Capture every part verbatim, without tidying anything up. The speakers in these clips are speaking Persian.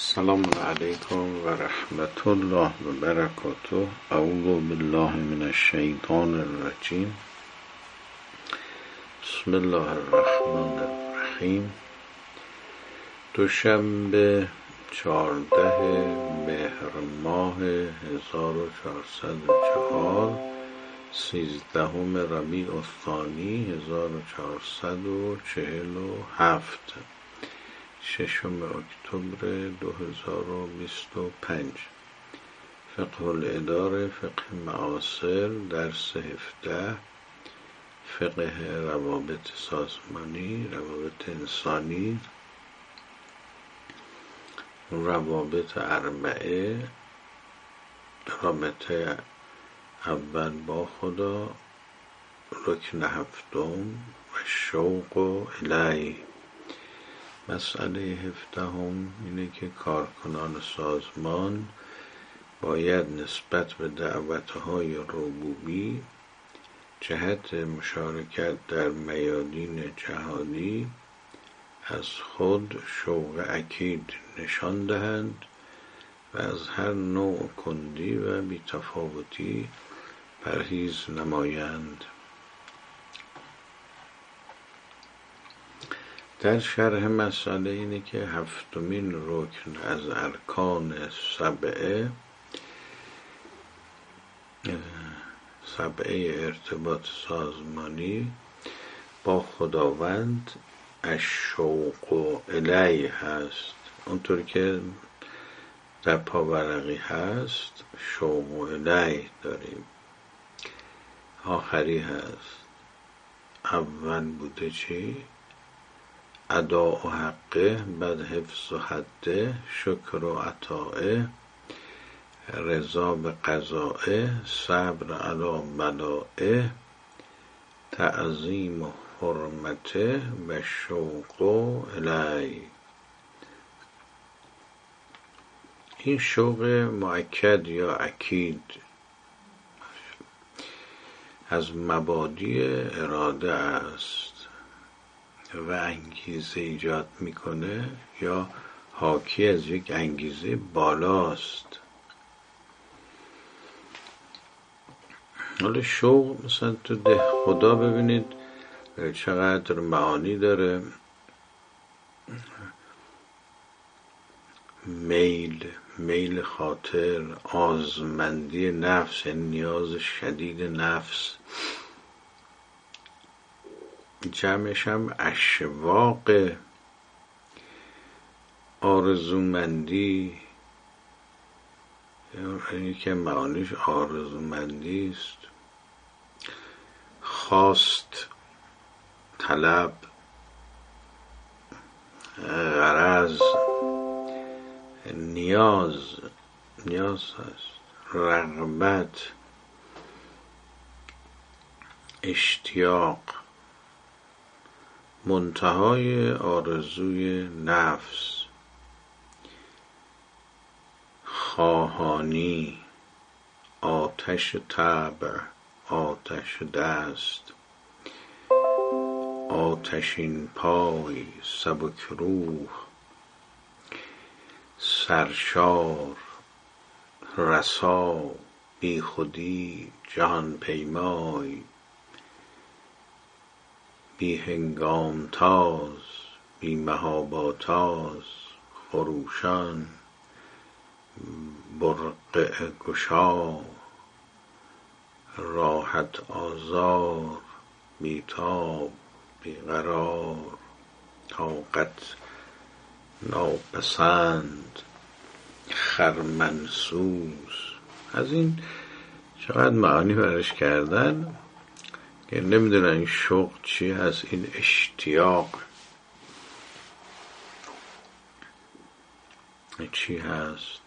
السلام علیکم و رحمت الله و برکاته. اعوذ بالله من الشیطان الرجیم. بسم الله الرحمن الرحیم. دوشنبه چهارده مهر ماه هزار و چهارصد و چهار، سیزدهم ربیع الثانی هزار و چهارصد و چهل و هفت، ششم اکتبر دو هزار و بیست و پنج. فقه الاداره، فقه معاصر، درس هفده. فقه روابط سازمانی، روابط انسانی، روابط اربعه. رابطه اول با خدا، رکن هفتم و شوق الیه. مسئله هفدهم اینه که کارکنان سازمان باید نسبت به دعوتهای ربوبی جهت مشارکت در میادین جهادی از خود شوق اکید نشان دهند و از هر نوع کندی و بی‌تفاوتی پرهیز نمایند. در شرح مسئله اینه که هفتمین رکن از ارکان سبعه سبعه ارتباط سازمانی با خداوند الشوق الیه هست. اونطور که در پاورقی هست شوق الیه داریم. آخری هست. اول بوده چی؟ اداء و حقه، بعد حفظ و حده، شکر و عطائه، رضا به قضائه، صبر علی بلائه، تعظیم و حرمته و شوق الیه. این شوق مؤکد یا اکید از مبادی اراده است و انگیزه ایجاد میکنه یا حاکی از یک انگیزه بالاست. حالا شوق مثلا تو ده خدا ببینید چقدر معانی داره. میل، میل خاطر، آزمندی نفس، یعنی نیاز شدید نفس. جمعش هم اشواق، آرزومندی، یعنی که معانیش آرزومندی است. خواست، طلب، غرض، نیاز، نیاز هست، رغبت، اشتیاق، منتهای آرزوی نفس، خواهانی، آتش طبع، آتش دست، آتشین پای، سبک روح، سرشار، رسا، بی خودی، جهان پیمای، بی هنگام تاز، بی محاباتاز، خروشان، برقع گشا، راحت آزار، بیتاب، بیقرار، طاقت ناپسند، خرمنسوز. از این چقدر معانی برش کردن که نمیدونن این شوق چی هست. این اشتیاق چی هست؟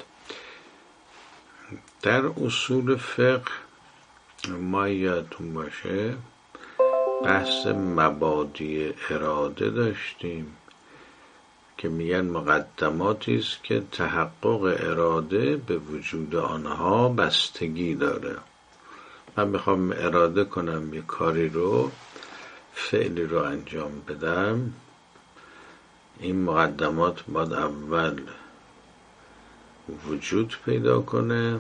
در اصول فقه ما یادتون باشه بحث مبادی اراده داشتیم که میگن مقدماتی است که تحقق اراده به وجود آنها بستگی داره. من میخوام اراده کنم یه کاری رو، فعلی رو انجام بدم، این مقدمات باید اول وجود پیدا کنه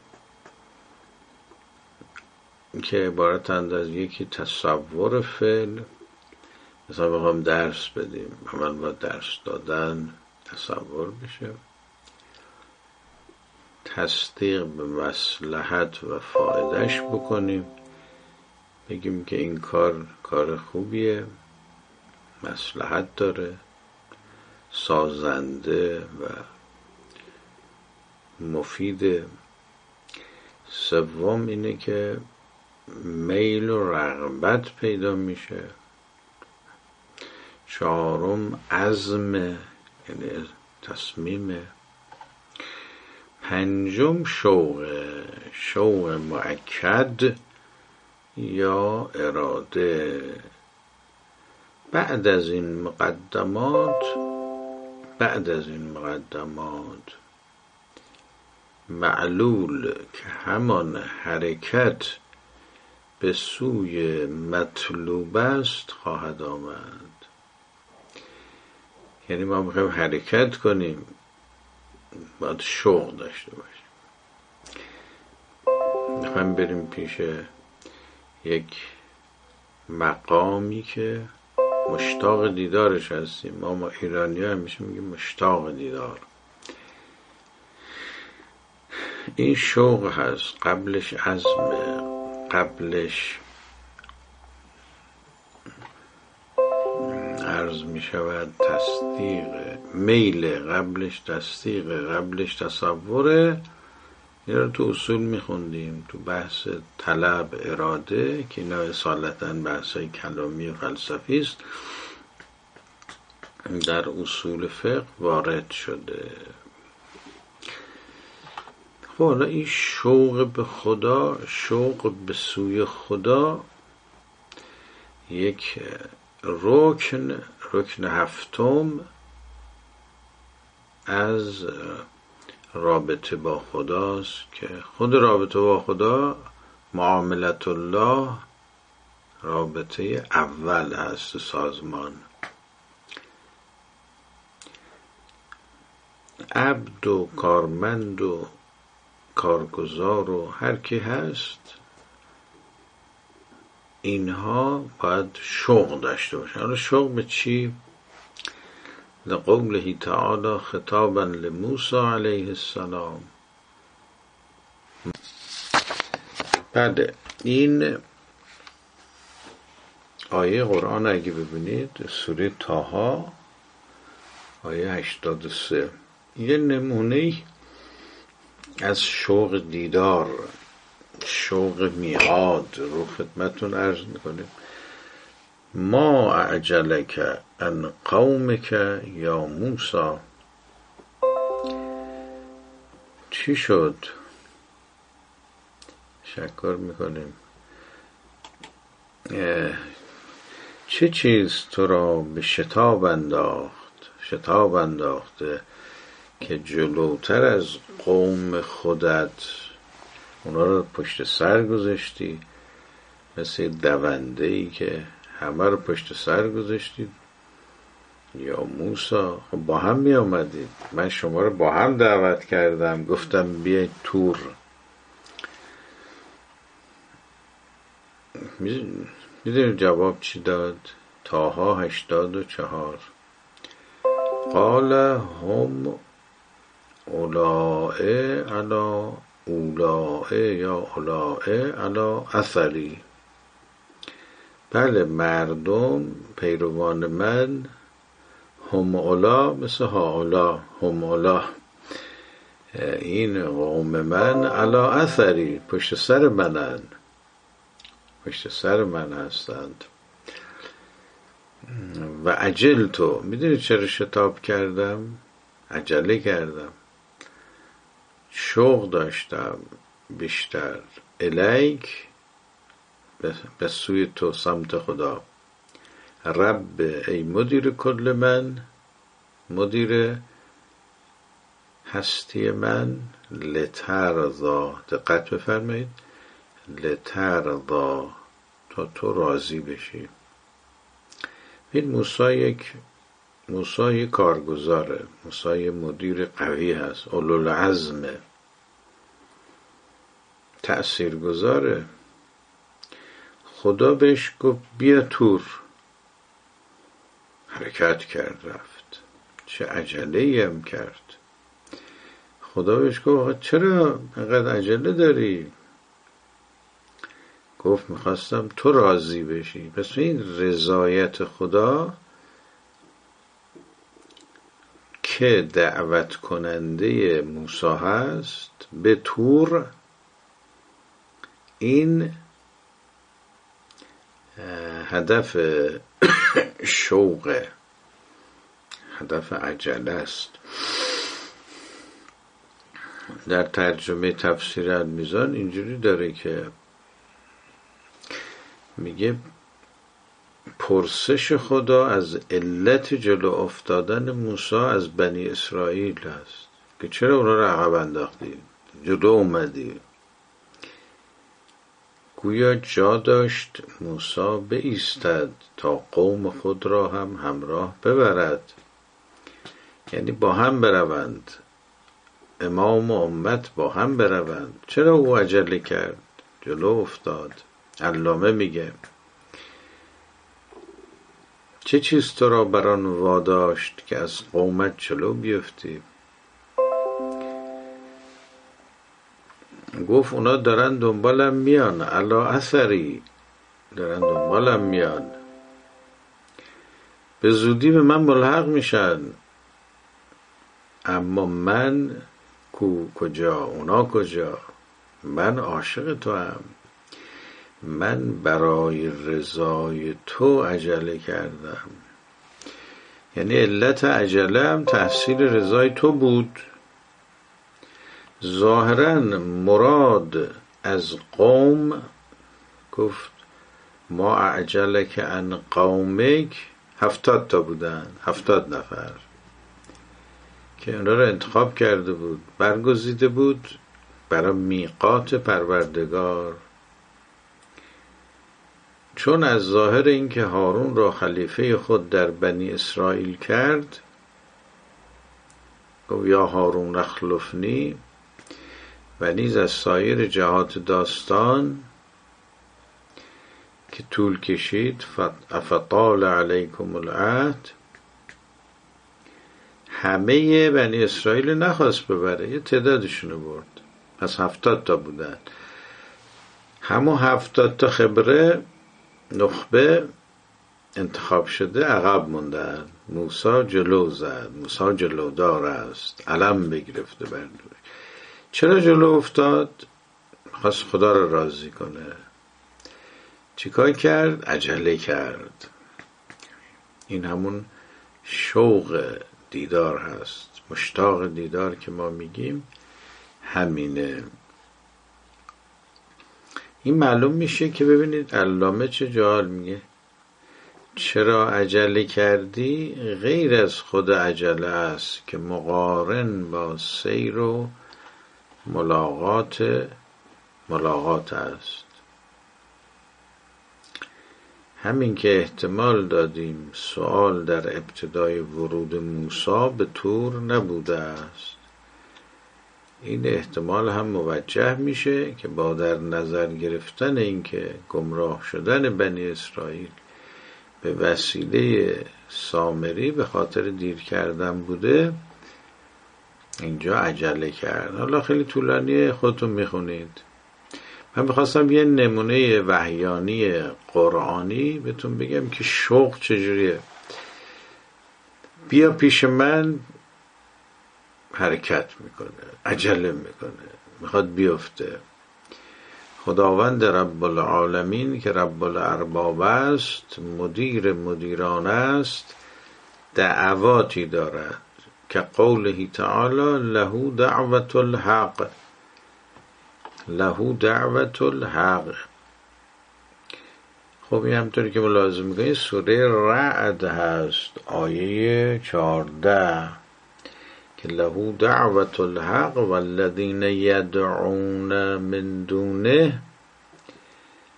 که عبارتند از یکی تصور فعل. مثلا بخوام درس بدیم، اول با درس دادن تصور بشه، تصدیق به مصلحت و فایدهش بکنیم، بگیم که این کار کار خوبیه، مصلحت داره، سازنده و مفیده. سوم اینه که میل و رغبت پیدا میشه. چهارم عزم، یعنی تصمیم. پنجم شوق، شوق مؤکد یا اراده. بعد از این مقدمات بعد از این مقدمات معلول که همان حرکت به سوی مطلوب است خواهد آمد. یعنی ما میخوایم حرکت کنیم، باید شوق داشته باشیم. میخوایم بریم پیش یک مقامی که مشتاق دیدارش هستیم. ما ما ایرانی ها همیشه میگیم مشتاق دیدار. این شوق هست، قبلش عزمه، قبلش عرض می شود تصدیق، میل، قبلش تصدیق، قبلش تصوره. این رو تو اصول می خوندیم تو بحث طلب، اراده، که اینا اصالتاً بحثای کلامی و فلسفی است، در اصول فقه وارد شده. خب حالا این شوق به خدا، شوق به سوی خدا، یک رکن رکن هفتم از رابطه با خداست که خود رابطه با خدا، معاملت الله، رابطه اول هست سازمان. عبد و کارمند و کارگزار و هر کی هست، اینها باید شوق داشته باشن. حالا شوق به چی؟ لقوله تعالی خطابا لموسی علیه السلام. بعد این آیه قرآن اگه ببینید، سوره طه آیه هشتاد و سه، یه نمونه از شوق دیدار، شوق میعاد رو خدمتون عرض میکنیم. ما اعجلک ان قومک یا موسی. چی شد؟ شکر میکنیم. چه چیز تو را به شتاب انداخت شتاب انداخته که جلوتر از قوم خودت اونا رو پشت سر گذاشتی، مثل دونده ای که همه رو پشت سر گذاشتی. یا موسی، خب با هم می آمدید، من شما رو با هم دعوت کردم، گفتم بیاید تور. میدونید جواب چی داد؟ طه هشتاد و چهار، قال هم اولائه علا اولائه یا اولائه علا اثری. بله، مردم پیروان من، هم اولا مثل ها اولا، هم اولا، این قوم من علا اثری، پشت سر منن، پشت سر من هستند. و عجل تو، میدونی چرا شتاب کردم؟ عجله کردم، شوق داشتم بیشتر. الیک، به سوی تو، سمت خدا. رب، ای مدیر کل من، مدیر هستی من. لترضا، دقت بفرمایید، لترضا، تا تو راضی بشی. این موسی یک موسی یه کارگزاره، موسی یه مدیر قوی هست، اولوالعزمه، تأثیر گذاره. خدا بهش گفت بیا تور، حرکت کرد رفت. چه عجله‌ای هم کرد. خدا بهش گفت چرا اینقدر عجله داری؟ گفت میخواستم تو راضی بشی. پس این رضایت خدا که دعوت کننده موسی هست به تور، این هدف شوق، هدف عجله است. در ترجمه تفسیر المیزان اینجوری داره که میگه پرسش خدا از علت جلو افتادن موسی از بنی اسرائیل هست که چرا اونا رو عقب انداختی، جلو اومدی. گویا جا داشت موسی بایستد تا قوم خود را هم همراه ببرد، یعنی با هم بروند، امام و امت با هم بروند. چرا او عجله کرد، جلو افتاد؟ علامه میگه چه چیز تو را بران واداشت که از قومت جلو بیفتی؟ گفت اونا دارن دنبالم میان، علا اثری، دارن دنبالم میان، به زودی به من ملحق میشن. اما من کو کجا، اونا کجا؟ من عاشق تو هم، من برای رضای تو عجله کردم. یعنی علت عجله هم تحصیل رضای تو بود. ظاهراً مراد از قوم، گفت ما اعجلک عن قومک، هفتاد تا بودن، هفتاد نفر که اونا رو انتخاب کرده بود، برگزیده بود برای میقات پروردگار. چون از ظاهر این که هارون را خلیفه خود در بنی اسرائیل کرد، گفت یا هارون اخلفنی، و نیز از سایر جهات داستان که طول کشید، افطال علیکم العهد، همه بنی اسرائیل نخواست ببره، یه تعدادشونو برد. پس هفتاد تا بودن، همون هفتاد تا خبره نخبه انتخاب شده عقب موندن. موسی جلو زد، موسی جلودار است، علم بگرفته بر دوش. چرا جلو افتاد؟ خواست خدا را راضی کنه. چیکار کرد؟ عجله کرد. این همون شوق دیدار هست، مشتاق دیدار که ما میگیم همینه. این معلوم میشه که ببینید علامه چه جال میگه چرا عجله کردی؟ غیر از خود عجله است که مقارن با سیر و ملاقات ملاقات است. همین که احتمال دادیم سوال در ابتدای ورود موسی به تور نبوده است، این احتمال هم موجه میشه که با در نظر گرفتن اینکه گمراه شدن بنی اسرائیل به وسیله سامری به خاطر دیر کردن بوده، اینجا عجله کرد. حالا خیلی طولانیه، خودتون میخونید. من بخواستم یه نمونه وحیانی قرآنی بهتون بگم که شوق چجوریه. بیا پیش من، حرکت میکنه، عجله میکنه، میخواد بیفته. خداوند رب العالمین که رب الارباب است، مدیر مدیران است، دعواتی دارد که قوله تعالی له دعوت الحق، له دعوت الحق. خب این همطوری که ملاحظه میکنید سوره رعد هست، آیه چهارده، که له دعوت الحق والذین یدعون من دونه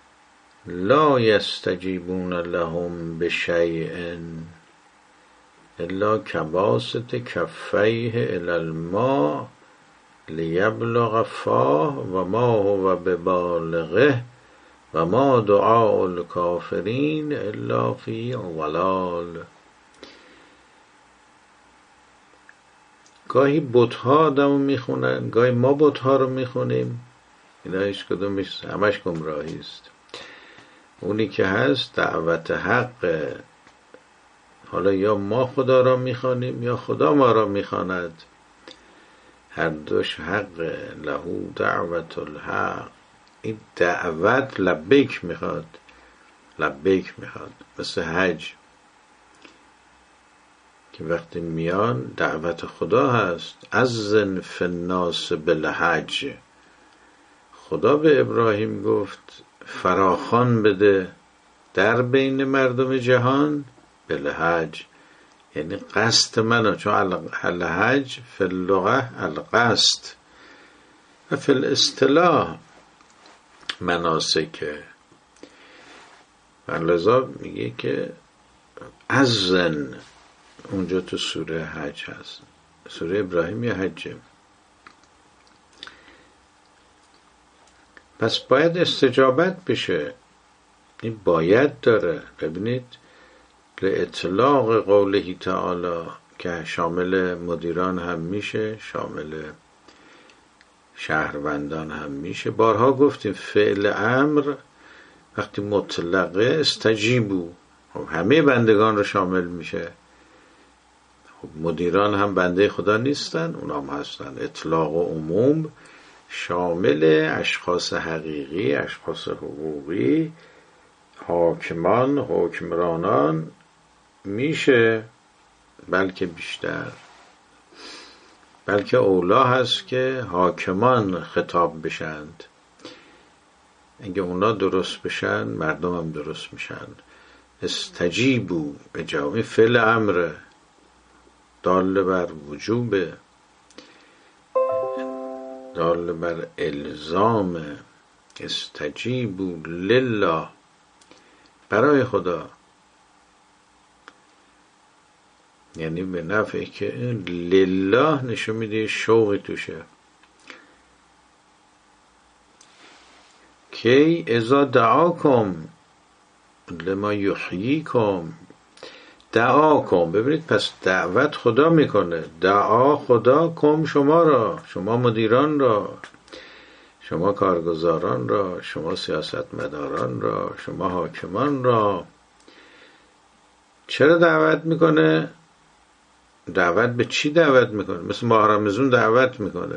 لا یستجیبون لهم بشیء الا کباسط کفیه الی الماء لیبلغ فاه و ما هو ببالغه و ما دعاء الکافرین الا فی ضلال. گاهی بت‌ها آدمو میخونن، گاهی ما بت‌ها رو میخونیم. اینا هیچ کدومش، همش گمراهی است. اونی که هست دعوت حق، حالا یا ما خدا را میخوانیم یا خدا ما را میخواند، هر دوش حق. لهو دعوت الحق. این دعوت لبیک میخواد، لبیک میخواد، مثل حج که وقتی میان دعوت خدا هست، اذن فی الناس بالحج. خدا به ابراهیم گفت فراخوان بده در بین مردم جهان بالحج، یعنی قصد منو، چون الحج فی اللغه القصد و فی الاصطلاح مناسکه. و لذا میگه که اذن اونجا تو سوره حج هست. سوره ابراهیم یا حجه. پس باید استجابت بشه. این باید داره. ببینید اطلاق قوله تعالی که شامل مدیران هم میشه، شامل شهروندان هم میشه. بارها گفتیم فعل امر وقتی مطلقه استجیبو، همه بندگان رو شامل میشه. مدیران هم بنده خدا نیستن، اونا هم هستن. اطلاق و عموم شامل اشخاص حقیقی، اشخاص حقوقی، حاکمان، حکمرانان میشه، بلکه بیشتر، بلکه اولا هست که حاکمان خطاب بشند. اگه اونا درست بشن مردم هم درست میشن. استجیبو اجابه فعل امر دال بر وجوب، دال بر الزام. استجیبو لله، برای خدا، یعنی به نفعی که لله نشون میده شوقی توشه. کی اذا دعاکم لما یحییکم، دعاکم. ببینید پس دعوت خدا میکنه، دعا خدا کم شما را، شما مدیران را، شما کارگزاران را، شما سیاستمداران را، شما حاکمان را. چرا دعوت میکنه؟ دعوت به چی دعوت میکنه؟ مثل ماه رمضان دعوت میکنه.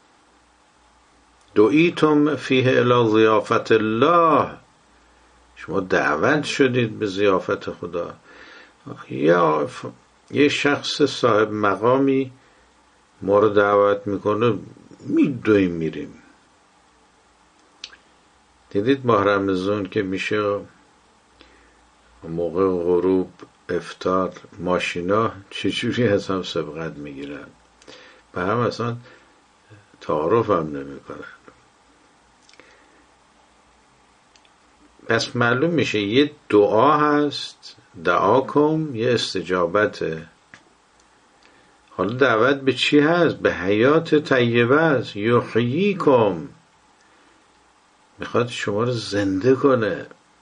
دعیتم فیه الی ضیافت الله، شما دعوت شدید به ضیافت خدا. یا یه شخص صاحب مقامی ما رو دعوت میکنه، میدویم میریم. دیدید ماه رمضان که میشه موقع غروب افطار ماشینا چجوری از هم سبقت میگیرن، به هم اصلا تعارف هم نمی کنن. پس معلوم میشه یه دعا هست، دعاکم، یه استجابته. حالا دعوت به چی هست؟ به حیات طیبه است. یحییکم، میخواد شما رو زنده کنه،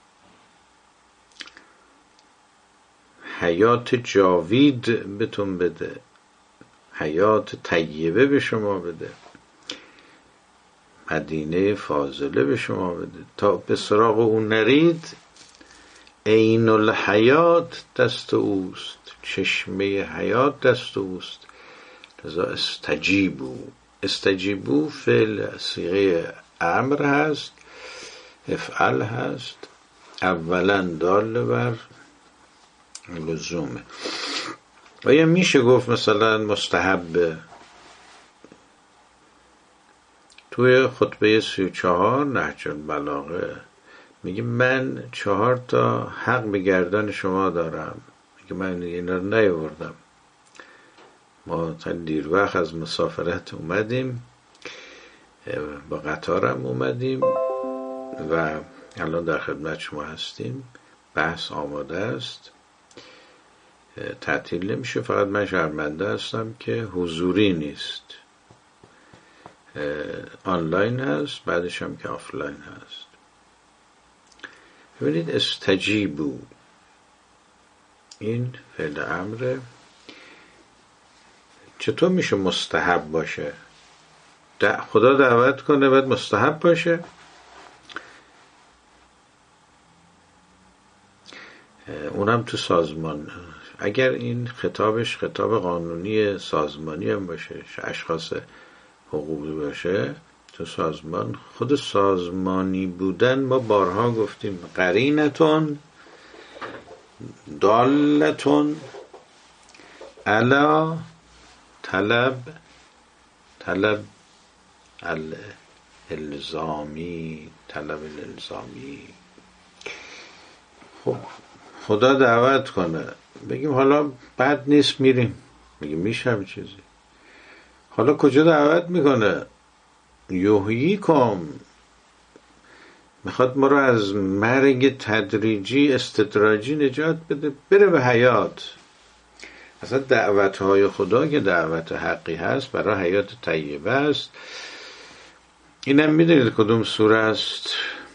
حیات جاوید بهتون بده، حیات طیبه به شما بده، مدینه فاضله به شما بده. تا به سراغ اون نرید، عین الحیات دست اوست، چشمه حیات دست اوست. لذا استجیبو، استجیبو فعل صیغه امر هست، افعل هست، اولا دال بر لزومه. و یا میشه گفت مثلا مستحب. توی خطبه سی و چهار نهج البلاغه میگه من چهار تا حق به گردن شما دارم. میگه من اینا رو نیاوردم، ما تا دیر وقت از مسافرت اومدیم، با قطارم اومدیم و الان در خدمت شما هستیم. بحث آماده است. تعطیل نمیشه. فقط من شرمنده هستم که حضوری نیست، آنلاین هست، بعدش هم که آفلاین هست. ببینید استجیبو این فعل امره. چطور میشه مستحب باشه؟ خدا دعوت کنه بعد مستحب باشه؟ اونم تو سازمان. اگر این خطابش خطاب قانونی سازمانی هم باشه، اشخاص حقوقی باشه، تو سازمان، خود سازمانی بودن ما بارها گفتیم قرینتون دالتون علا طلب طلب الالزامی طلب الالزامی. خب خدا دعوت کنه، بگیم حالا بد نیست میریم، بگیم میشه همین چیزی. حالا کجا دعوت میکنه؟ یحیی کم، میخواد ما رو از مرگ تدریجی استدراجی نجات بده، بره به حیات. اصلا دعوتهای خدا که دعوت حقی هست برای حیات طیبه است. اینم میدونید کدوم سوره است؟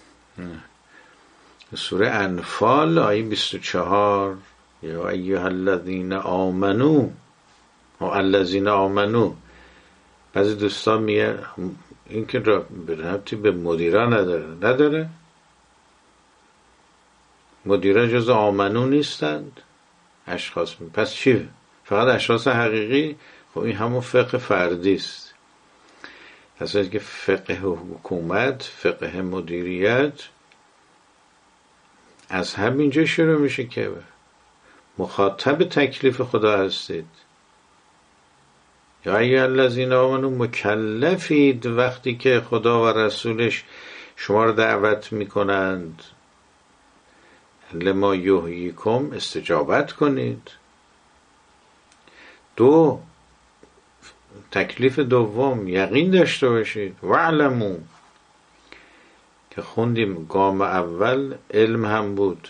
سوره انفال آیه بیست و چهار. یا ایها الذین آمنو و الذین آمنو. بعضی دوستان میگه این که ربطی به مدیران نداره. نداره؟ مدیران جز آمنو نیستند؟ اشخاص می. پس چی؟ فقط اشخاص حقیقی؟ خب این همون فقه فردی است. پس که فقه حکومت، فقه مدیریت از همینجا شروع میشه که مخاطب تکلیف خدا هستید. یا ایها الذین آمنو، مکلفید وقتی که خدا و رسولش شما رو دعوت میکنند لما یحییکم، استجابت کنید. دو، تکلیف دوم یقین داشته باشید. وعلمو که خوندیم گام اول علم هم بود.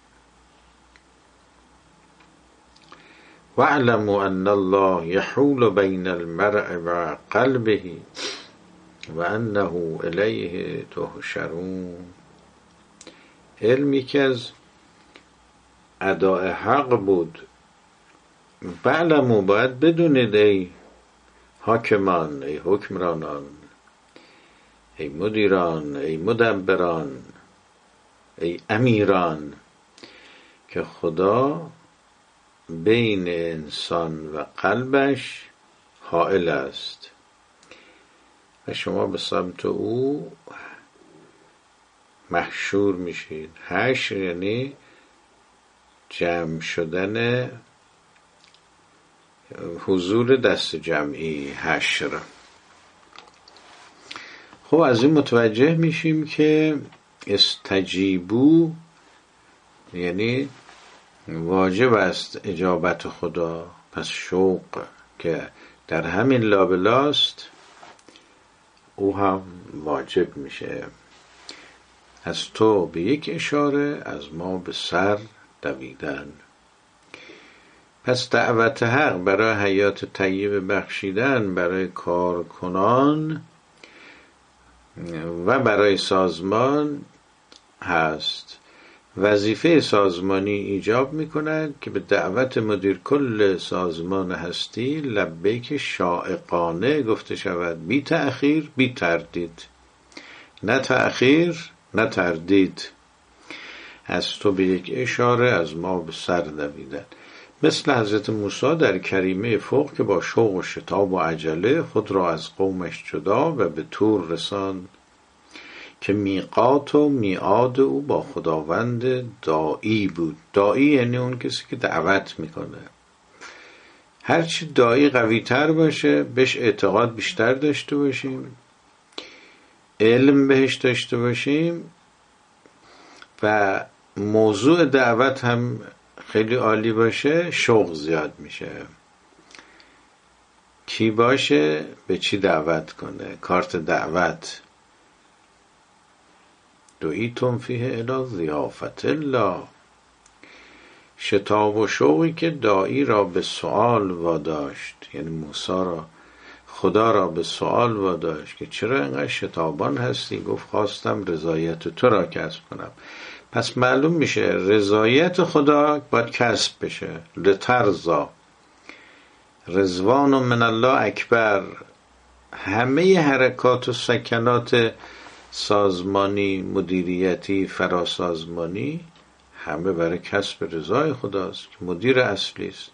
وَاعْلَمُوا أَنَّ اللَّهَ يَحُولُ بَيْنَ الْمَرْءِ وَقَلْبِهِ وَأَنَّهُ إِلَيْهِ تُحْشَرُونَ. علم یکی از اداء حق بود. وَاعْلَمُوا، باید بدونید ای حاکمان، ای حکمرانان، ای مدیران، ای مدبران، ای امیران، که خدا بین انسان و قلبش حائل است و شما به سمت او محشور میشید. حشر یعنی جمع شدن، حضور دست جمعی، حشر. خب از این متوجه میشیم که استجیبو یعنی واجب است اجابت خدا. پس شوق که در همین لابلاست او هم واجب میشه. از تو به یک اشاره، از ما به سر دویدن. پس دعوت حق برای حیات طیب بخشیدن برای کارکنان و برای سازمان هست. وظیفه سازمانی ایجاب میکند که به دعوت مدیر کل سازمان هستی لبیک شائقانه گفته شود، بی تأخیر بی تردید. نه تأخیر نه تردید. از تو به یک اشاره، از ما به سر دویدن. مثل حضرت موسی در کریمه فوق که با شوق و شتاب و عجله خود را از قومش جدا و به طور رساند که میقات و میعاد او با خداوند داعی بود. داعی یعنی اون کسی که دعوت میکنه. هرچی داعی قوی تر باشه، بهش اعتقاد بیشتر داشته باشیم، علم بهش داشته باشیم و موضوع دعوت هم خیلی عالی باشه، شوق زیاد میشه. کی باشه به چی دعوت کنه، کارت دعوت. دعیتم فیه الی ضیافت الله. شتاب و شوقی که داعی را به سؤال واداشت، یعنی موسی را، خدا را به سؤال واداشت که چرا اینقدر شتابان هستی؟ گفت خواستم رضایت تو را کسب کنم. پس معلوم میشه رضایت خدا باید کسب بشه. لترضا، رضوان من الله اکبر. همه حرکات و سکنات سازمانی، مدیریتی، فراسازمانی، همه برای کسب رضای خداست که مدیر اصلی است،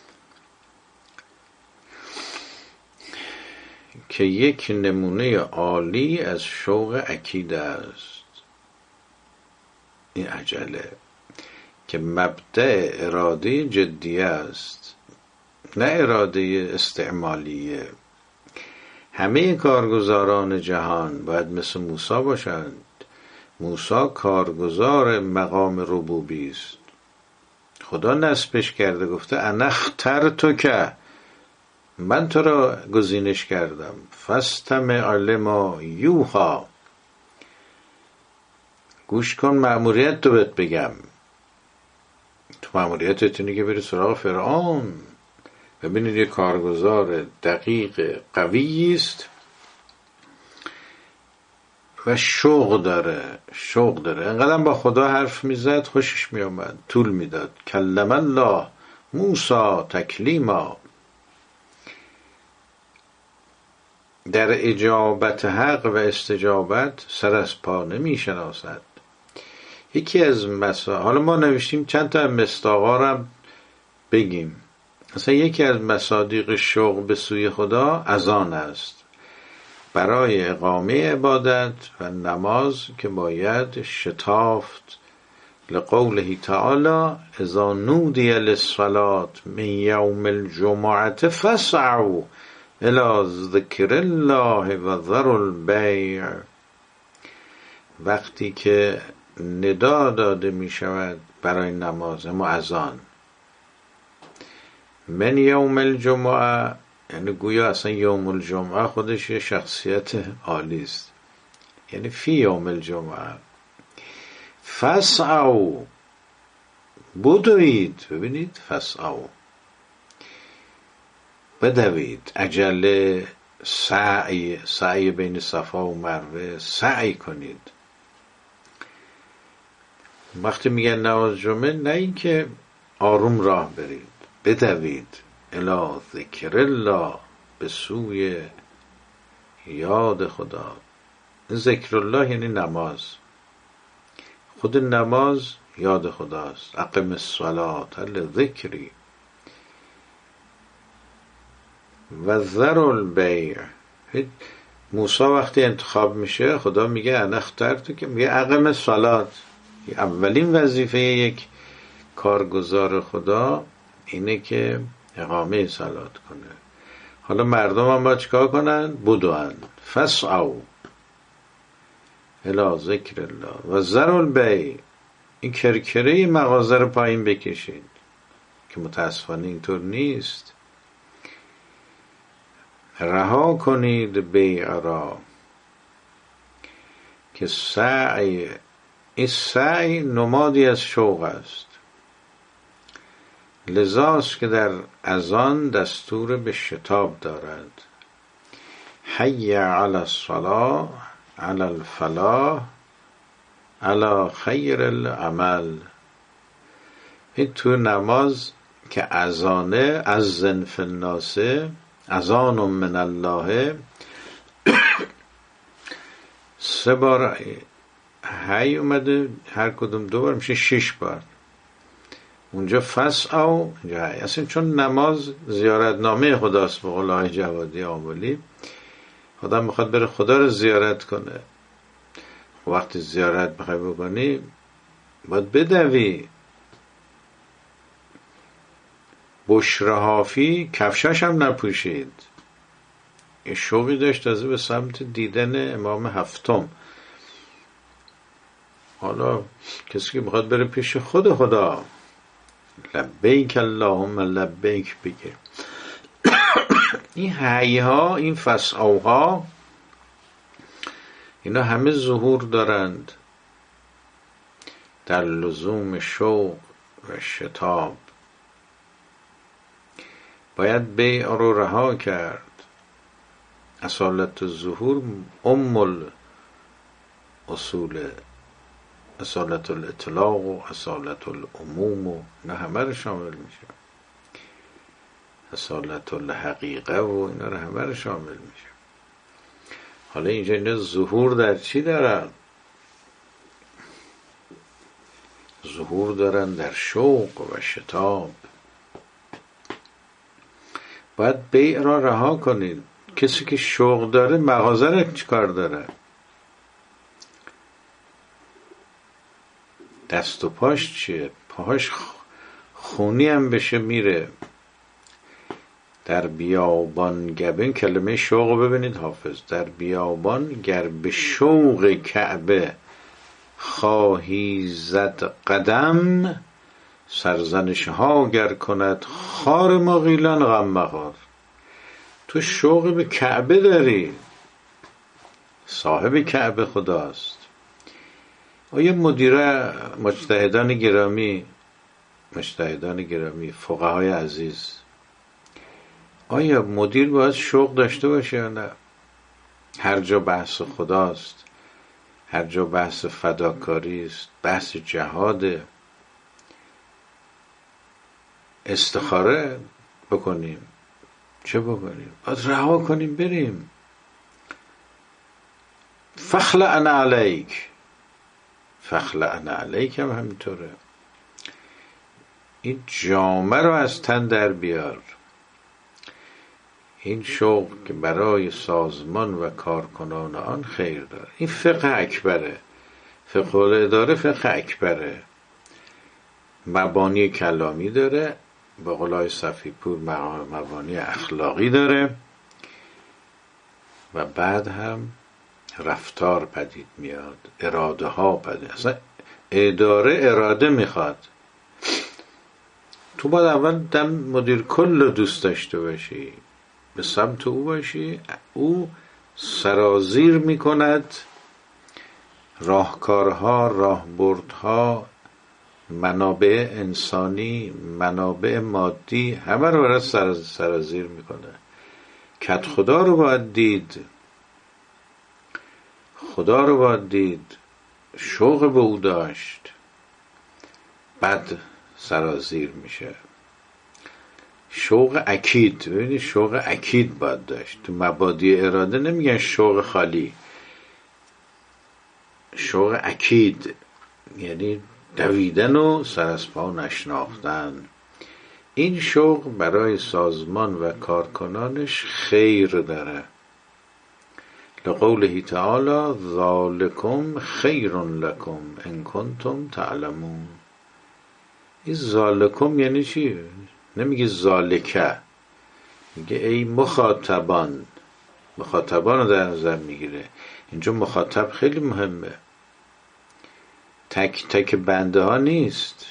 که یک نمونه عالی از شوق عقیده است. این عجله که مبدأ اراده جدیه است، نه اراده استعمالیه. همه کارگزاران جهان باید مثل موسی باشند. موسی کارگزار مقام ربوبی است. خدا نصبش کرده، گفته انا اخترتک، من تو را گزینش کردم، فاستمع لما یوحی، گوش کن مأموریت تو بهت بگم. تو مأموریتت اینه که بری سراغ فرعون. ببینید یه کارگزار دقیق قوی است و شوق داره، شوق داره. انقدر با خدا حرف میزد خوشش میامد، طول میداد. کلم الله موسی تکلیما. در اجابت حق و استجابت سر از پا نمی شناسد. یکی از مسا حالا ما نوشتیم چند تا مصداقا رو بگیم. مثلا یکی از مصادیق شوق به سوی خدا اذان است، برای اقامه عبادت و نماز که باید شتافت. لقوله تعالی اذا نودی للصلاة من یوم الجمعة فاسعوا الی ذکر الله و ذروا البیع. وقتی که ندا داده می شود برای نماز، اما اذان، من یوم الجمعه، یعنی گویا اصلا یوم الجمعه خودش یه شخصیت عالی است، یعنی فی یوم الجمعه. فسعوا، بدوید. ببینید فسعوا، بدوید، عجله، سعی، سعی بین صفا و مروه، سعی کنید. وقتی میگن نماز جمعه، نه این که آروم راه برید، بدوید الی ذکر الله، به سوی یاد خدا. ذکر الله یعنی نماز، خود نماز یاد خداست. اقم الصلاة لذکری و ذروا البیع. موسی وقتی انتخاب میشه، خدا میگه انا اخترتک، که میگه اقم الصلاة. اولین وظیفه یک کارگزار خدا اینه که اقامه صلات کنه. حالا مردم هم باید چیکار کنن؟ بدوان. فسعوا الی ذکر الله و ذروا البیع. این کرکره مغازه رو پایین بکشید، که متاسفانه اینطور نیست. رها کنید بیع را، که سعی، این سعی نمادی از شوق است. لذاست که در اذان دستور به شتاب دارد. حی علی الصلاة علی الفلاح علی خیر العمل. این تو نماز که اذانه، اذن فی الناس، اذان من الله، سه بار حی اومده، هر کدوم دو بار میشه شش بار. اونجا فسعوا، اینجا حی. اصلا چون نماز زیارت نامه خداست، به قول آقای جوادی آملی. خدا میخواد بره خدا رو زیارت کنه. وقتی زیارت بخوای بکنی باید بدوی. بشرهافی کفشاش هم نپوشید. یه شوقی داشت تازه به سمت دیدن امام هفتم. حالا کسی که میخواد بره پیش خود خدا، لبیک اللهم لبیک بگه. این حی ها، این فسعوها، اینا همه ظهور دارند در لزوم شوق و شتاب. باید بیع رو رها کرد. اصالت الظهور ام الاصول، اصالت الاطلاق و اصالت العموم و نه همه رو شامل میشه، اصالت الحقیقه و اینا رو همه رو شامل میشه. حالا اینجا اینا ظهور در چی دارن؟ ظهور دارن در شوق و شتاب. باید بیع را رها کنید. کسی که شوق داره مغازه را چیکار داره؟ دست و پاش چیه؟ پاهاش خونی هم بشه میره. در بیابان گبین، کلمه شوق ببینید حافظ، در بیابان گر به شوق کعبه خواهی زد قدم، سرزنش ها گر کند خار مغیلان غم مخور. تو شوق به کعبه داری، صاحب کعبه خداست. آیا مدیره مجتهدان گرامی مجتهدان گرامی فقهای عزیز، آیا مدیر باید شوق داشته باشه یا نه؟ هر جا بحث خداست، هر جا بحث فداکاری است، بحث جهاده، استخاره بکنیم. چه بکنیم؟ باید رها کنیم بریم. فخلعن علیک، فخلعن علیک هم همینطوره. این جامه رو از تن در بیار. این شوق که برای سازمان و کارکنان آن خیر داره. این فقه اکبره، فقه الاداره فقه اکبره. مبانی کلامی داره، به قولای صفیپور مبانی اخلاقی داره و بعد هم رفتار پدید میاد، اراده ها پدید. اصلا اداره اراده میخواد. تو باید اول دم مدیر کل دوست داشته باشی، به سمت او باشی. او سرازیر میکند راهکارها، راهبردها، منابع انسانی، منابع مادی، همه رو برای سر سرازیر میکنه. کت خدا رو باید دید، خدا رو باید دید، شوق به او داشت، بعد سرازیر میشه. شوق اکید، ببینید شوق اکید باید داشت. تو مبادی اراده نمیگن شوق خالی، شوق اکید یعنی دویدن و سر از پا نشناختن. این شوق برای سازمان و کارکنانش خیر داره. لقوله تعالی ذالکم خیر لکم ان کنتم تعلمون. این ذالکم یعنی چی؟ نمیگه ذالکه، میگه ای مخاطبان. مخاطبان رو در نظر میگیره. اینجا مخاطب خیلی مهمه، تک تک بنده ها نیست.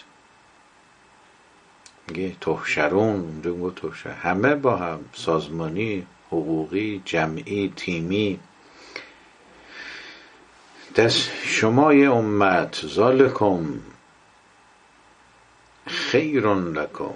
میگه تحشرون، اونجا میگه تحشر، همه با هم، سازمانی، حقوقی، جمعی، تیمی. دست شمای امت ذالکم خیرون لکم.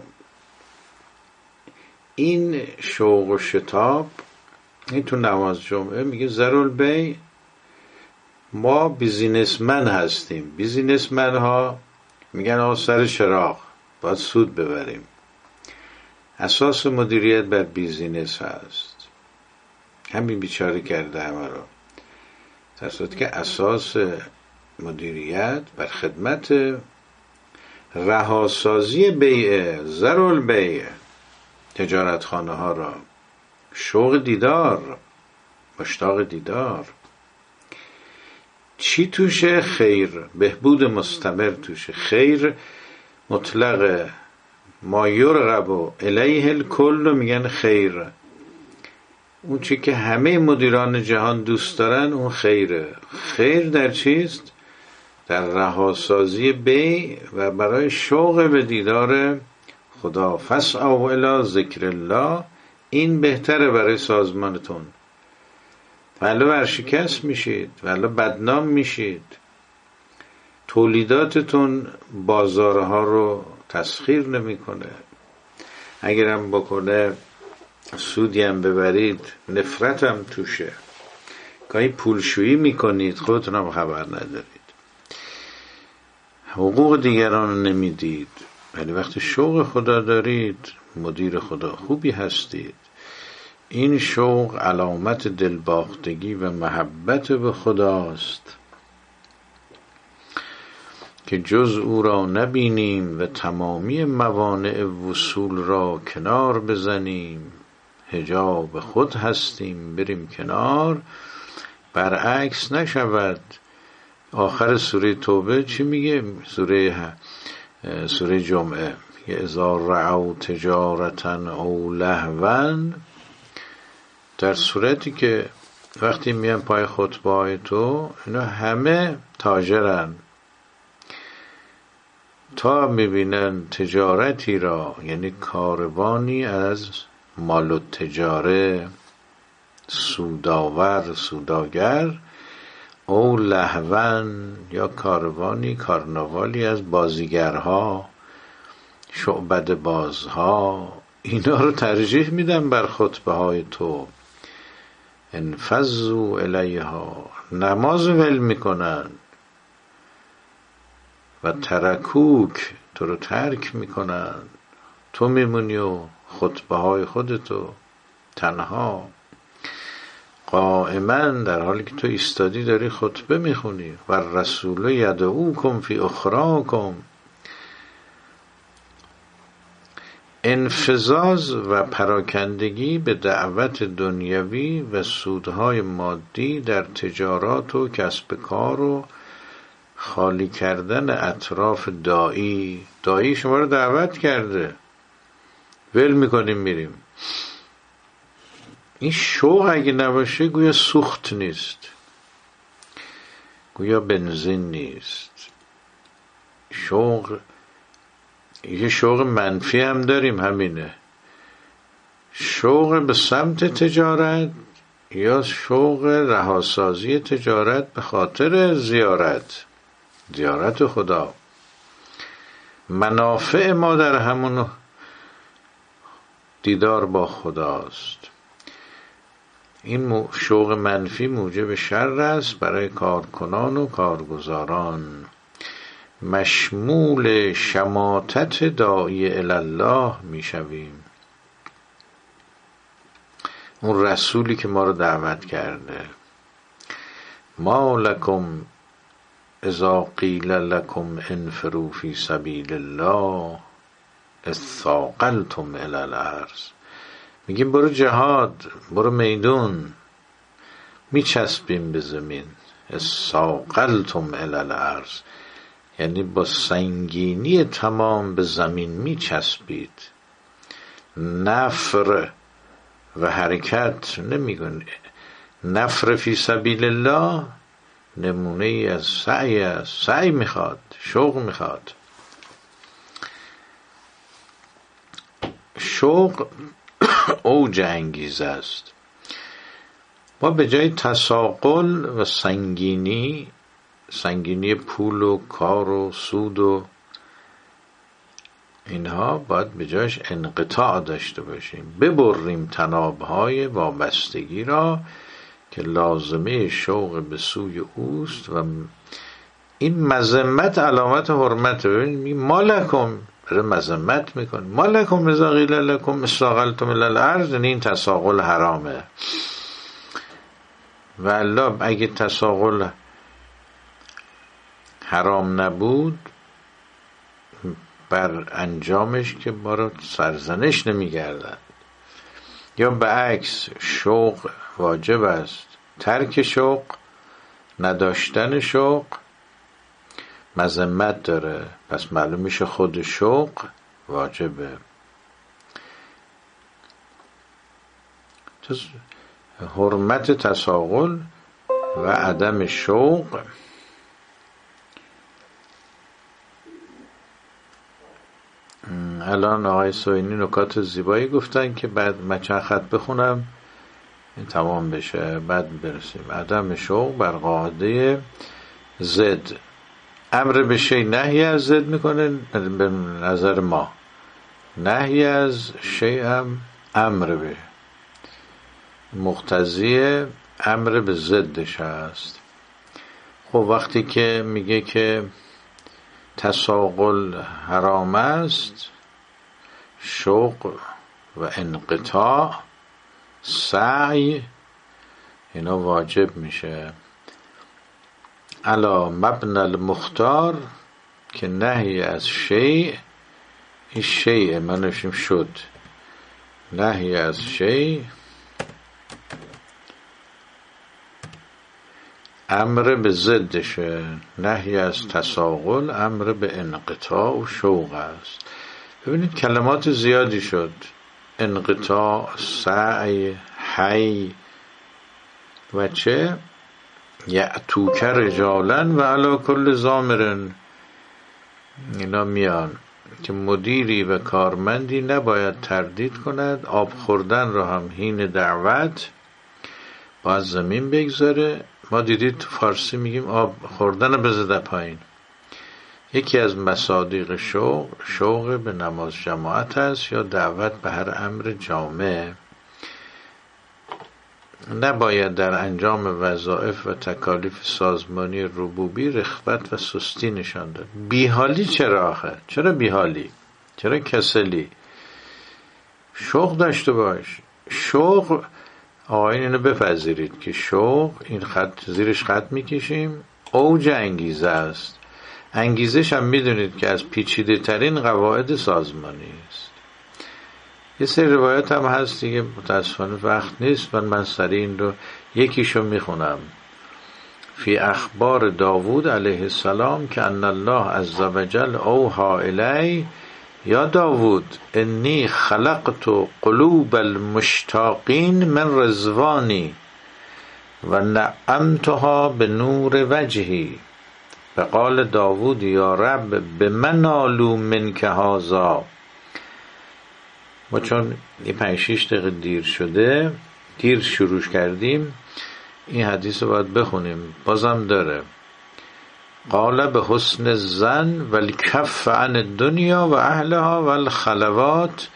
این شوق و شتاب، این تو نماز جمعه میگه ذرال بی، ما بیزینسمن هستیم. بیزینسمن ها میگن آقا سر چراغ باید سود ببریم. اساس مدیریت بر بیزینس هست. همین بیچاره کرده همه رو. در صورتی که اساس مدیریت بر خدمت رهاسازی بیعه، ذرال بیعه. تجارت خانه ها را شوق دیدار، مشتاق دیدار. چی توشه؟ خیر، بهبود مستمر توشه. خیر مطلق، ما یرغب الیه الکل میگن خیر. اون چی که همه مدیران جهان دوست دارن اون خیره. خیر در چیست؟ در رهاسازی بیع و برای شوق به دیدار خدا. فسعوا الی ذکر الله. این بهتره برای سازمانتون. ولی ورشکست میشید، ولی بدنام میشید. تولیداتتون بازارها رو تسخیر نمیکنه، اگرم بکنه سودی هم ببرید نفرت هم توشه. گاهی پولشویی میکنید خودتون هم خبر ندارید، حقوق دیگران رو نمیدید، ولی وقتی شوق خدا دارید مدیر خدا خوبی هستید. این شوق علامت دلباختگی و محبت به خداست که جز او را نبینیم و تمامی موانع وصول را کنار بزنیم. حجاب خود هستیم بریم کنار، برعکس نشود. آخر سوره توبه چی میگه؟ سوره سوره جمعه میگه اذا رعوا تجارتا او لهوا، در صورتی که وقتی میان پای خطبه های تو اینا همه تاجرن، تا میبینن تجارتی را، یعنی کاروانی از مال و تجاره، سوداور سوداگر، او لهون یا کاروانی کارناوالی از بازیگرها، شعبده بازها، اینا رو ترجیح میدن بر خطبه های تو. انفضوا الیها، نماز ول میکنن، و ترکوک، تو رو ترک میکنن، تو میمونی و خطبه های خودتو تنها قائما، در حالی که تو ایستادی داری خطبه میخونی. و رسول یدعوکم فی اخراکم، انفزاز و پراکندگی به دعوت دنیوی و سودهای مادی در تجارات و کسب کار و خالی کردن اطراف داعی. داعی شما رو دعوت کرده، ول میکنیم میریم. این شوق اگه نباشه گویا سوخت نیست، گویا بنزین نیست. شوق، یه شوق منفی هم داریم، همینه، شوق به سمت تجارت یا شوق رهاسازی تجارت به خاطر زیارت زیارت خدا. منافع ما در همون دیدار با خداست. این شوق منفی موجب شر است برای کارکنان و کارگزاران، مشمول شماتت داعی الله میشویم. اون رسولی که ما رو دعوت کرده، ما لکم اذا قیل لکم انفروا فی سبیل الله اثاقلتم الی الارض، میگیم برو جهاد، برو میدون، میچسبیم به زمین. اثاقلتم الی الارض یعنی با سنگینی تمام به زمین میچسبید. نفر و حرکت نمیگن. نفر فی سبیل الله نمونه ای از سعی است، سعی میخواد، شوق میخواد. شوق اوج انگیزه است. ما به جای تساقل و سنگینی، سنگینی پول و کار و سود و اینها، باید به جایش انقطاع داشته باشیم، ببریم تنابهای وابستگی را که لازمه شوق به سوی اوست. و این مذمت علامت حرمت. ببینید مالکم بره مذمت میکنه، مالکم اذا قیل لکم استاقلتم الی الارض، این تساقل حرامه. و الله اگه تساقل حرام نبود، بر انجامش که ما رو سرزنش نمیگردن. یا به عکس شوق واجب است، ترک شوق، نداشتن شوق مذمت داره، پس معلوم میشه خود شوق واجبه. حرمت تساقل و عدم شوق. الان آقای سوینی نکات زیبایی گفتن که بعد من چند خط بخونم این تمام بشه، بعد برسیم. عدم شوق بر قاعده زد. امر به شی نهی از ضد میکنه به نظر ما، نهی از شی هم امر به مقتضی امر به ضدش هست. خب وقتی که میگه که تساقل حرام است، شوق و انقطاع، سعی، اینا واجب میشه. علا مبنى المختار که نهی از شیء، این شیء من نوشیم شد، نهی از شیء امر به ضدشه، نهی از تساقل امر به انقطاع و شوق است. ببینید کلمات زیادی شد، انقطاع، سعی، حی و چه یأتوک رجالا و علی کل ضامر. اینا میان که مدیری و کارمندی نباید تردید کند، آب خوردن را هم حین دعوت باید زمین بگذاره. ما دیدید تو فارسی میگیم آب خوردن رو بزده پایین. یکی از مصادیق شوق، شوق به نماز جماعت است یا دعوت به هر امر جامع. نباید در انجام وظایف و تکالیف سازمانی ربوبی رغبت و سستی نشان داد. بیحالی چرا آخه؟ چرا بیحالی؟ چرا کسلی؟ شوق داشته باش. شوق، آقایون اینو بپذیرید که شوق، این خط زیرش خط میکشیم، اوج انگیزه است. انگیزش هم میدونید که از پیچیده ترین قواعد سازمانی است. یه سری روایت هم هست دیگه، متاسفانه وقت نیست من من سریع این رو یکیشو میخونم. فی اخبار داوود علیه السلام که ان الله عز وجل اوحی الی یا داوود انی خلقت قلوب المشتاقین من رضوانی و نعمتها به نور وجهی. فقال داوود یا رب بمن نالوا منک هذا. ما چون یه پنج شیش دقیقه دیر شده، دیر شروع کردیم، این حدیث رو باید بخونیم، بازم داره. قال به حسن الظن والکف عن الدنیا و اهلها والخلوات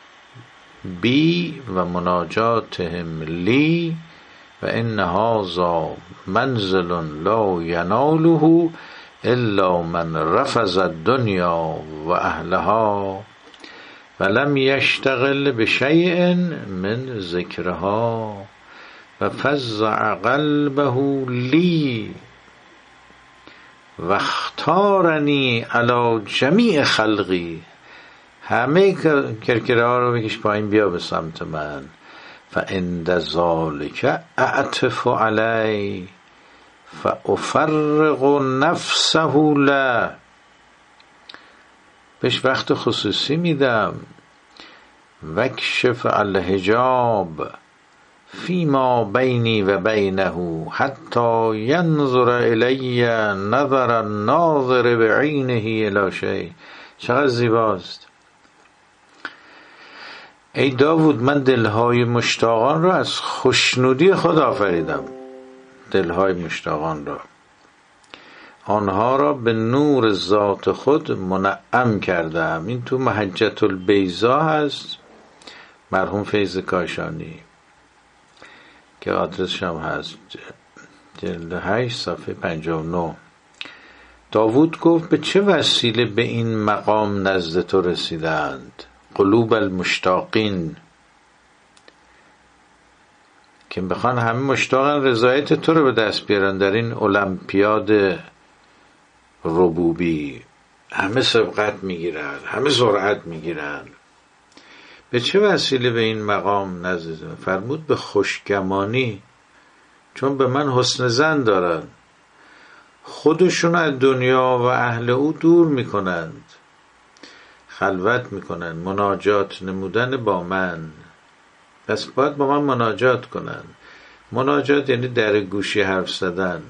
بی و مناجاتهم لی و ان هذا منزل لا یناله الا من رفض الدنیا و اهلها ولم یشتغل بشیء من ذکرها و فزع قلبه لی و اختارنی علی جمیع خلقی. همه کرکره ها رو بکش پایین، بیا به سمت من. فعند ذالک اعطف علی فافرغ نفسه له. بهش وقت خصوصی میدم. وکشف الحجاب فیما بینی و بینه حتی ینظر الی نظر الناظر بعینه الی شیء. چقدر زیباست. ای داوود من دلهای مشتاقان را از خوشنودی خود آفریدم. دلهای مشتاقان را، آنها را به نور ذات خود منعم کردم. این تو محجة البیضا هست، مرحوم فیض کاشانی که آدرسش هم هست، جلد هشت صفحه پنجاه و نه. داوود گفت به چه وسیله به این مقام نزد تو رسیدند؟ قلوب المشتاقین، که بخوان همه مشتاقن رضایت تو رو به دست بیارن در این المپیاد ربوبی. همه سبقت میگیرن، همه سرعت میگیرن. به چه وسیله به این مقام نزدیدن؟ فرمود به خوشگمانی، چون به من حسن ظن دارن، خودشون از دنیا و اهل او دور میکنند، خلوت میکنن، مناجات نمودن با من. پس باید با من مناجات کنن. مناجات یعنی در گوشی حرف زدن.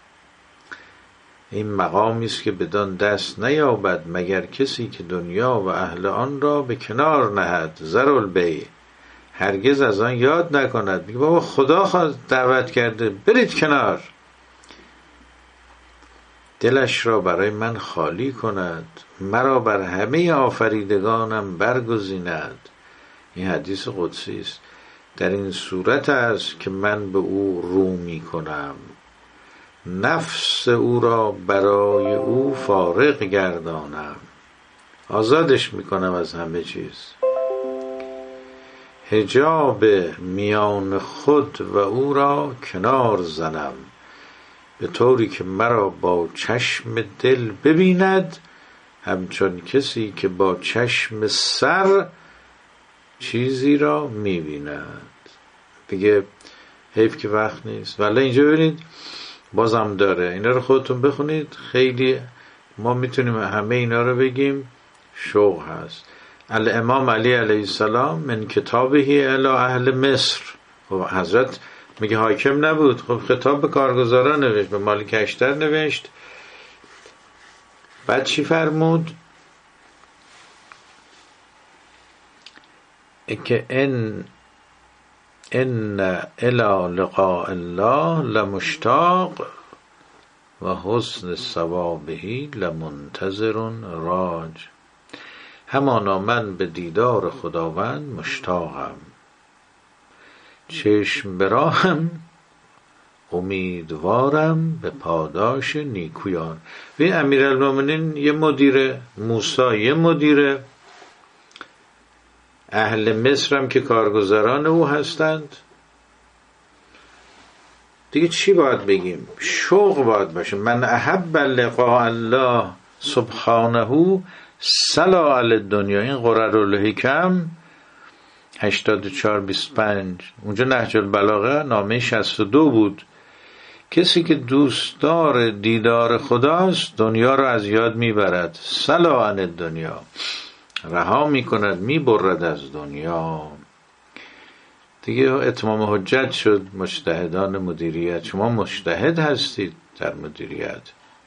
این مقامی است که بدان دست نیابد مگر کسی که دنیا و اهل آن را به کنار نهد. ذر البیع، هرگز از آن یاد نکند. میگه بابا خدا خواست دعوت کرده، برید کنار. دلش را برای من خالی کند، مرا بر همه آفریدگانم برگزیند. این حدیث قدسی است. در این صورت است که من به او رو می کنم، نفس او را برای او فارغ گردانم، آزادش می کنم از همه چیز، حجاب میان خود و او را کنار زنم، به طوری که مرا با چشم دل ببیند، همچون کسی که با چشم سر چیزی را میبیند. دیگه حیف که وقت نیست. ولی اینجا ببینید بازم داره، اینا رو خودتون بخونید. خیلی ما میتونیم همه اینا رو بگیم. شوق هست. الامام علی علیه السلام من کتابه الی اهل مصر. خب حضرت میگه حاکم نبود، خب خطاب به کارگزاران نوشت، به مالک اشتر نوشت. بعد چی فرمود؟ که ان ان الی لقاء الله لمشتاق و حسن ثوابه لمنتظر راج. همانا من به دیدار خداوند مشتاقم، چشم براهم امیدوارم به پاداش نیکویان. و امیرالمومنین یه مدیره، موسی یه مدیره، اهل مصر هم که کارگزاران او هستند. دیگه چی باید بگیم؟ شوق باید باشه. من احب لقاء الله سبحانه سلا علی الدنیا. این قررالحکم هشتاد و چهار بیست و پنج. اونجا نهج البلاغه نامه شصت و دو بود. کسی که دوستدار دیدار خداست دنیا رو از یاد میبرد. سلا علی الدنیا، رها میکند، میبرد از دنیا. دیگه اتمام حجت شد مجتهدان مدیریت. شما مجتهد هستید در مدیریت.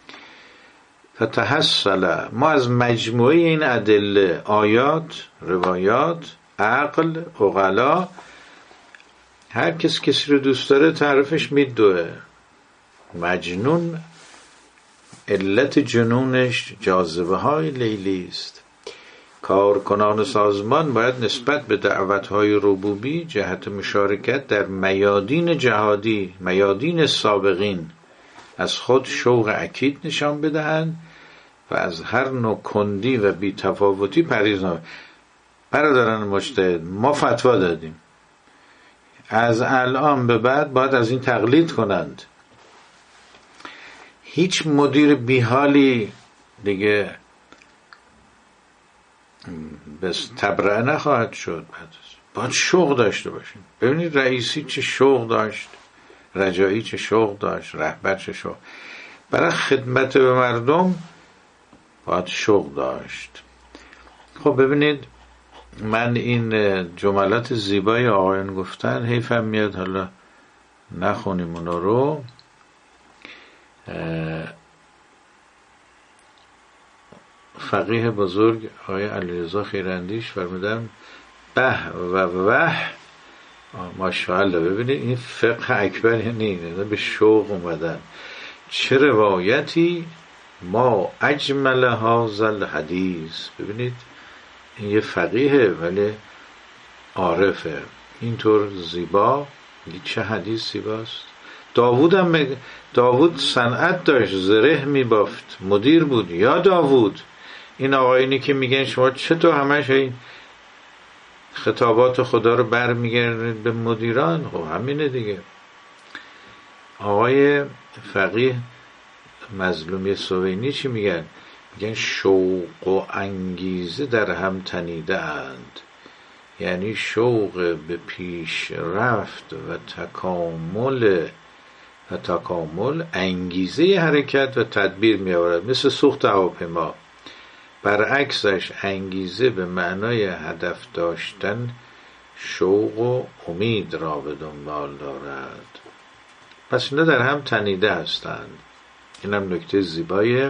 فتحصل، ما از مجموعه این ادله، آیات، روایات، عقل، عقلا، هر کس کسی رو دوست داره تعریفش میدوه. مجنون علت جنونش جاذبه های لیلی است. کارکنان سازمان باید نسبت به دعوت‌های ربوبی جهت مشارکت در میادین جهادی، میادین سابقین، از خود شوق اکید نشان بدهند و از هر نوع کندی و بی‌تفاوتی پرهیز نمایند. برادران مجتهد، ما فتوا دادیم، از الان به بعد باید از این تقلید کنند. هیچ مدیر بیحالی دیگه بس تبرئه نخواهد شد. باید شوق داشته باشیم. ببینید رئیسی چه شوق داشت، رجایی چه شوق داشت، رهبر چه شوق. برای خدمت به مردم باید شوق داشت. خب ببینید من این جملات زیبای آقایان گفتن، حیفم میاد حالا نخونیم اونا رو. فقیه بزرگ آقای علیرضا خیراندیش فرمودن به و وح، ماشاءالله. ببینید این فقه اکبر یعنی به شوق اومدن. چه روایتی، ما اجمل هذا الحدیث. ببینید این یه فقیه ولی عارفه، اینطور زیبا. چه حدیث زیباست. داوود هم داوود صنعت داشت، زره میبافت، مدیر بود. یا داوود، این آقایونی که میگن شما چطور همش این خطابات خدا رو برمیگردید به مدیران، خب همینه دیگه. آقای فقیه مظلومی سوینی چی میگن؟ میگن شوق و انگیزه در هم تنیده اند، یعنی شوق به پیش رفت و تکامل و تکامل انگیزه حرکت و تدبیر می آورد، مثل سوخت هواپیما. برعکسش انگیزه به معنای هدف داشتن شوق و امید را به دنبال دارد. پس اینا در هم تنیده هستند. این هم نکته زیبای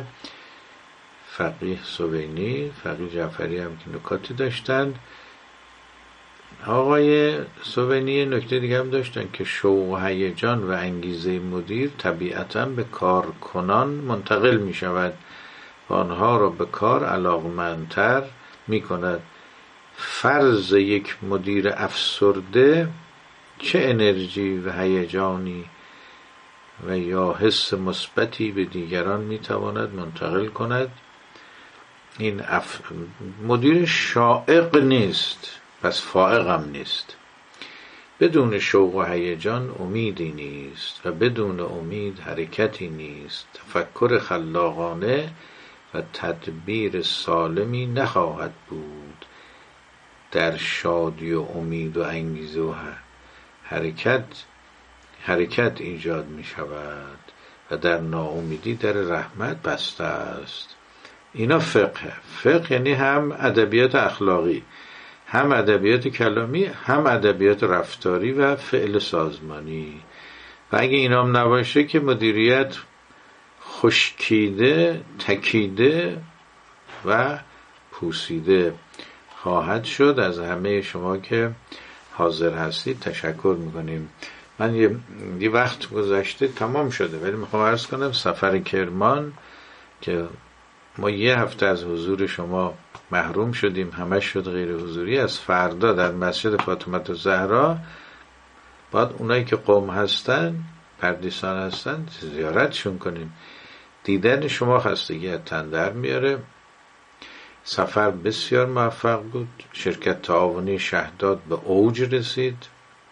فقیه سوینی. فقیه جعفری هم که نکاتی داشتند. آقای سوینی نکته دیگه هم داشتن که شوق و هیجان و انگیزه مدیر طبیعتاً به کارکنان منتقل می شود و آنها را به کار علاقمندتر می کند. فرض یک مدیر افسرده چه انرژی و هیجانی و یا حس مثبتی به دیگران می تواند منتقل کند؟ این اف... مدیر شائق نیست، پس فائق هم نیست. بدون شوق و هیجان امیدی نیست و بدون امید حرکتی نیست. تفکر خلاقانه و تدبیر سالمی نخواهد بود. در شادی و امید و انگیزه و حرکت حرکت ایجاد می شود و در ناامیدی در رحمت بسته است. اینا فقه. فقه یعنی هم ادبیات اخلاقی، هم ادبیات کلامی، هم ادبیات رفتاری و فعل سازمانی. و اگه اینا هم نباشه که مدیریت خشکیده، تکیده و پوسیده خواهد شد. از همه شما که حاضر هستید تشکر میکنیم. من یه, یه وقت گذشته تمام شده، ولی میخوام عرض کنم سفر کرمان که ما یه هفته از حضور شما محروم شدیم، همش شد غیر حضوری. از فردا در مسجد فاطمه الزهرا باید اونایی که قم هستن، پردیسان هستن، زیارتشون کنیم. دیدن شما خستگی از تن در میاره. سفر بسیار موفق بود. شرکت تعاونی شهداد به اوج رسید.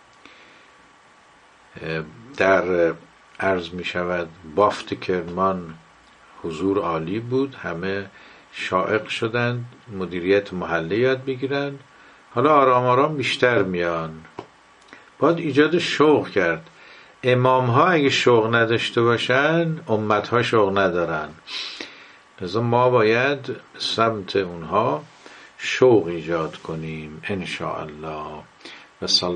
در عرض می شود بافت کرمان حضور عالی بود. همه شائق شدند مدیریت محله یاد بگیرن. حالا آرام آرام بیشتر میان. باید ایجاد شوق کرد. امام ها اگه شوق نداشته باشن، امت ها شوق ندارن. لذا ما باید سمت اونها شوق ایجاد کنیم ان شاء الله. و صلی